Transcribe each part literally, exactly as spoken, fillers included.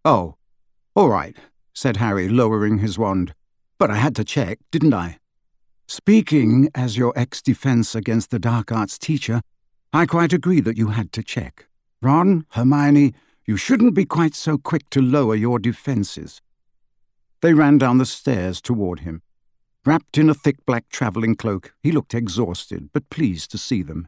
Oh, all right, said Harry, lowering his wand. But I had to check, didn't I? Speaking as your ex-defense against the dark arts teacher, I quite agree that you had to check. Ron, Hermione, you shouldn't be quite so quick to lower your defenses. They ran down the stairs toward him. Wrapped in a thick black travelling cloak, he looked exhausted, but pleased to see them.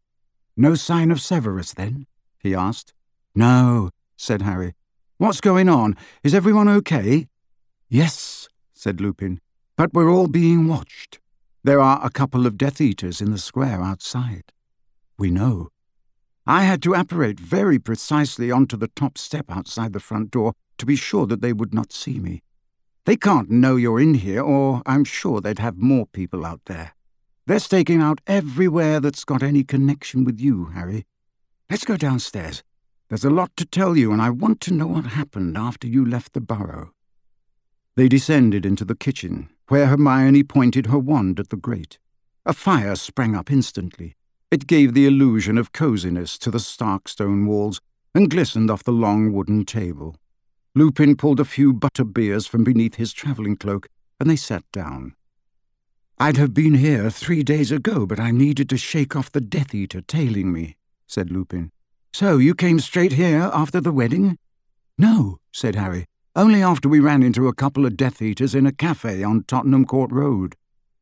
No sign of Severus, then? He asked. No, said Harry. What's going on? Is everyone okay? Yes, said Lupin, but we're all being watched. There are a couple of Death Eaters in the square outside. We know. I had to apparate very precisely onto the top step outside the front door to be sure that they would not see me. They can't know you're in here, or I'm sure they'd have more people out there. They're staking out everywhere that's got any connection with you, Harry. Let's go downstairs. There's a lot to tell you, and I want to know what happened after you left the burrow. They descended into the kitchen, where Hermione pointed her wand at the grate. A fire sprang up instantly. It gave the illusion of coziness to the stark stone walls and glistened off the long wooden table. Lupin pulled a few butterbeers from beneath his travelling cloak, and they sat down. I'd have been here three days ago, but I needed to shake off the Death Eater tailing me, said Lupin. So you came straight here after the wedding? No, said Harry. Only after we ran into a couple of Death Eaters in a cafe on Tottenham Court Road.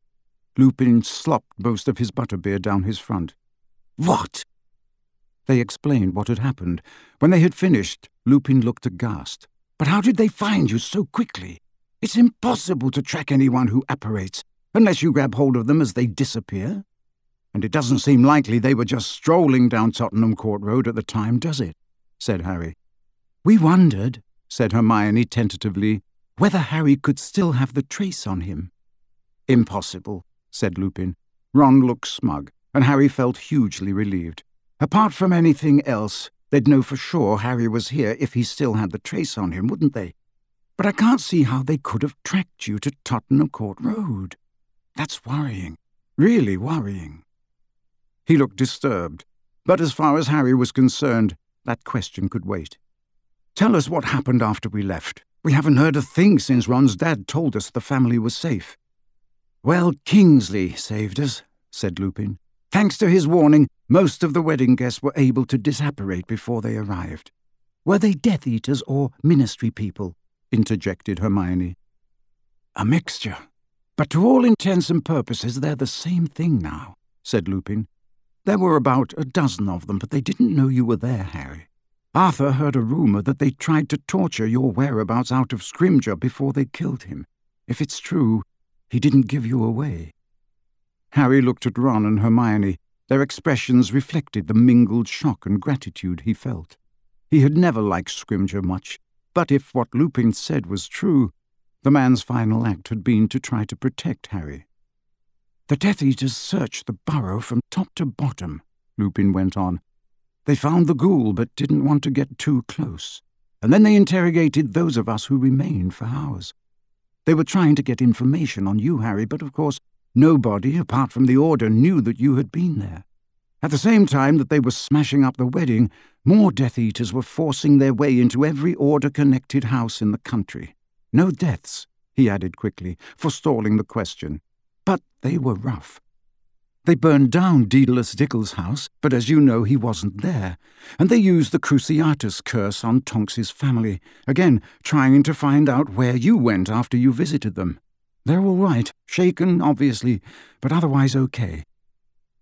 Lupin slopped most of his butterbeer down his front. What? They explained what had happened. When they had finished, Lupin looked aghast. But how did they find you so quickly? It's impossible to track anyone who apparates, unless you grab hold of them as they disappear. And it doesn't seem likely they were just strolling down Tottenham Court Road at the time, does it? Said Harry. We wondered, said Hermione tentatively, whether Harry could still have the trace on him. Impossible, said Lupin. Ron looked smug, and Harry felt hugely relieved. Apart from anything else, they'd know for sure Harry was here if he still had the trace on him, wouldn't they? But I can't see how they could have tracked you to Tottenham Court Road. That's worrying, really worrying. He looked disturbed, but as far as Harry was concerned, that question could wait. Tell us what happened after we left. We haven't heard a thing since Ron's dad told us the family was safe. Well, Kingsley saved us, said Lupin. Thanks to his warning, most of the wedding guests were able to disapparate before they arrived. Were they Death Eaters or Ministry people? Interjected Hermione. A mixture. But to all intents and purposes, they're the same thing now, said Lupin. There were about a dozen of them, but they didn't know you were there, Harry. Arthur heard a rumour that they tried to torture your whereabouts out of Scrimgeour before they killed him. If it's true, he didn't give you away. Harry looked at Ron and Hermione. Their expressions reflected the mingled shock and gratitude he felt. He had never liked Scrimgeour much, but if what Lupin said was true, the man's final act had been to try to protect Harry. The Death Eaters searched the burrow from top to bottom, Lupin went on. They found the ghoul but didn't want to get too close, and then they interrogated those of us who remained for hours. They were trying to get information on you, Harry, but of course nobody, apart from the Order, knew that you had been there. At the same time that they were smashing up the wedding, more Death Eaters were forcing their way into every Order-connected house in the country. No deaths, he added quickly, forestalling the question. But they were rough. They burned down Daedalus Diggle's house, but as you know, he wasn't there, and they used the Cruciatus curse on Tonks's family, again trying to find out where you went after you visited them. They're all right, shaken, obviously, but otherwise okay.